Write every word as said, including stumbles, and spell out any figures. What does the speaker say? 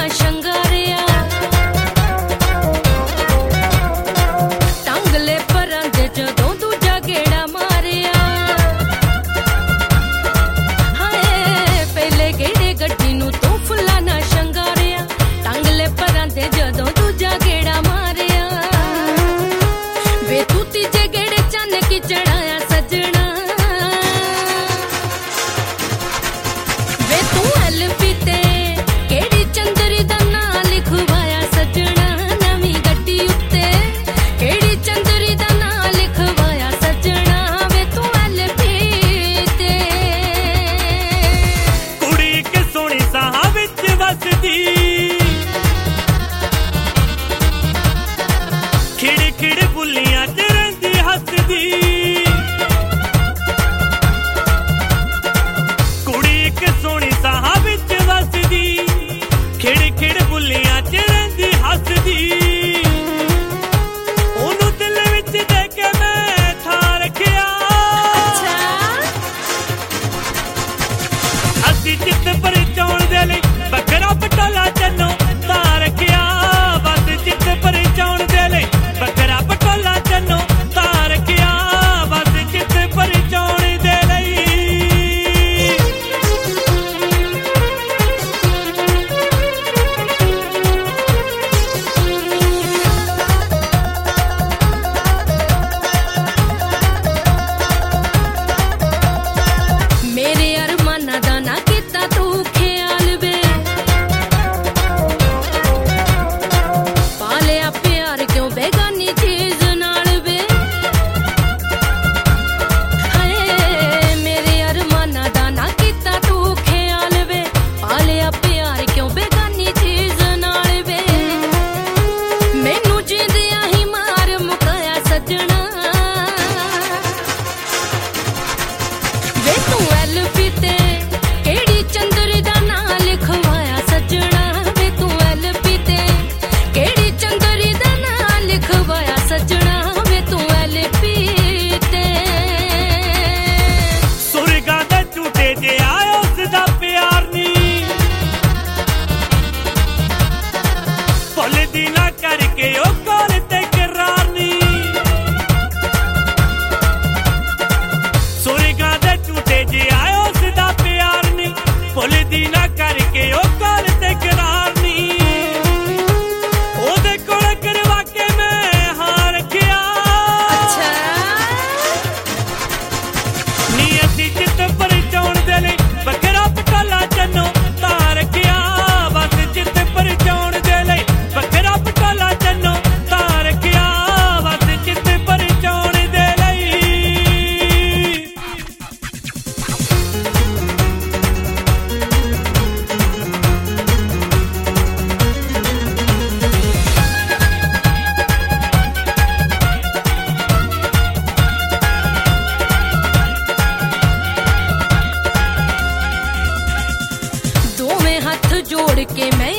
ਸ਼ੰਗਾਰਿਆ ਟੰਗਲੇ ਪਰਾਂ ਦੇ ਜਦੋਂ ਦੂਜਾ ਗੇੜਾ ਮਾਰਿਆ ਹਾਏ ਪਹਿਲੇ ਗੇੜੇ ਗੱਡੀ ਨੂੰ ਤੂੰ ਫੁੱਲਾਂ ਨਾਲ ਸ਼ੰਗਾਰਿਆ ਟੰਗਲੇ ਪਰਾਂ ਦੇ ਜਦੋਂ ਦੂਜਾ ਗੇੜਾ ਮਾਰਿਆ ਵੇ ਤੂੰ ਤੀਜੇ ਗੇੜੇ ਚੰਨ ਕੀ ਚੜਾਇਆ ਸੱਜਣਾ ਵੇ ਤੂੰ ਐਲਪੀ ਤੇ ਕਿਹੜੀ ਚੰਦਰੀ ਦਾ ਨਾਂ ਲਿਖਵਾਇਆ ਸੱਜਣਾ ਨਵੀਂ ਗੱਡੀ ਉੱਤੇ ਕਿਹੜੀ ਚੰਦਰੀ ਦਾ ਨਾਂ ਲਿਖਵਾਇਆ ਸੱਜਣਾ ਵੇ ਤੂੰ ਐਲਪੀ ਤੇ ਕੁੜੀ ਕਿ ਸੋਹਣੀ ਸਾਹਾਂ ਵਿੱਚ ਵਸਦੀ ਖਿੜ ਖਿੜ ਬੁੱਲੀਆਂ ਚ ਰਹਿੰਦੀ ਹੱਸਦੀ ਕੁੜੀ ਕਿ ਸੋਹਣੀ ਸਾਹਾਂ ਵਿੱਚ ਵਸਦੀ ਖਿੜ ਖਿੜ ਬੁੱਲੀਆਂ ਚ ਰਹਿੰਦੀ ਹੱਸਦੀ ਉਹਨੂੰ ਦਿਲ ਵਿੱਚ ਦੇ ਕੇ ਮੈਂ ਥਾਂ ਰੱਖਿਆ ਅਸੀਂ ਚਿੱਤ ਪਰਚਾਉਣ ਦੇ ਲਈ ਬੱਕਰਾ ਪਟੋਲਾ ਚੰਨੋ ਤਾਂ ਰੱਖਿਆ ਬਸ ਚਿੱਤ ਪਰਚਾਉਣ ਦੇ ਲਈ ਬੱਕਰਾ ਪਟੋਲਾ ਚੰਨੋ ਤਾਂ ਰੱਖਿਆ ਬਸ ਚਿੱਤ ਪਰਚਾਉਣ ਦੇ ਲਈ ਮੇਰੇ ਅਰਮਾਨਾਂ ਦਾ ਨਾ ਕੀਤਾ ਤੂੰ ਖਿਆਲ ਵੇ ਪਾਲਿਆ ਪਿਆਰ ਕਿਉਂ ਬੇਗਾਨੀ ਚੀਜ਼ ਨਾਲ ਵੇ ਹਾਏ ਮੇਰੇ ਅਰਮਾਨਾਂ ਦਾ ਨਾ ਕੀਤਾ ਤੂੰ ਖਿਆਲ ਵੇ ਪਾਲਿਆ ਪਿਆਰ ਕਿਉਂ ਬੇਗਾਨੀ ਚੀਜ਼ ਨਾਲ ਵੇ ਮੈਨੂੰ ਜਿੰਦਿਆਂ ਹੀ ਮਾਰ ਮੁਕਾਇਆ ਸੱਜਣਾ ਵੇ ਤੂੰ ਐਲਪੀ ਤੇ ਕਿਹੜੀ ਚੰਦਰੀ ਦਾ ਨਾਂ ਲਿਖਵਾਇਆ ਸੱਜਣਾ ਵੇ ਤੂੰ ਐਲਪੀ ਤੇ ਕਿਹੜੀ ਚੰਦਰੀ ਦਾ ਨਾਂ ਲਿਖਵਾਇਆ ਸੱਜਣਾ ਵੇ ਤੂੰ ਐਲਪੀ ਤੇ ਸੁਰਗਾਂ ਦੇ ਝੂਟੇ ਜੇ ਆਇਆ ਉਸਦਾ ਪਿਆਰ ਨੀ ਭੁੱਲਦੀ ਨਾ ਕਰਕੇ ਉਹ ਕੋਲ ਤੇ ਕਰਾਰ ਨੀ ਸੁਰਗਾਂ ਦੇ ਝੂਟੇ ਜੇ ਆਇਆ ਉਸਦਾ ਪਿਆਰ ਨੀ ਭੁੱਲਦੀ ਨਾ ਕਰਕੇ ਉਹ ਕੋਲ ਤੇ ਕਰਾਰ ਨੀ ਉਹਦੇ ਕੋਲ ਕਰਵਾ ਕੇ ਮੈਂ ਹਾਂ ਰੱਖਿਆ ਨੀ ਅਸੀਂ ਚਿੱਤ ਪਰਚਾਉਣ ਦੇ ਲਈ ਬੱਕਰਾ ਪਟੋਲਾ ਚੰਨੋ ਤਾਂ ਰੱਖਿਆ ਬਸ ਚਿੱਤ ਪਰਚਾਉਣ ਦੇ ਲਈ ਬੱਕਰਾ ਪਟੋਲਾ ਚੰਨੋ ਤਾਂ ਰੱਖਿਆ ਬਸ ਚਿੱਤ ਪਰਚਾਉਣ ਦੇ ਲਈ ਦੋਵੇਂ ਹੱਥ ਜੋੜ ਕੇ ਮੈਂ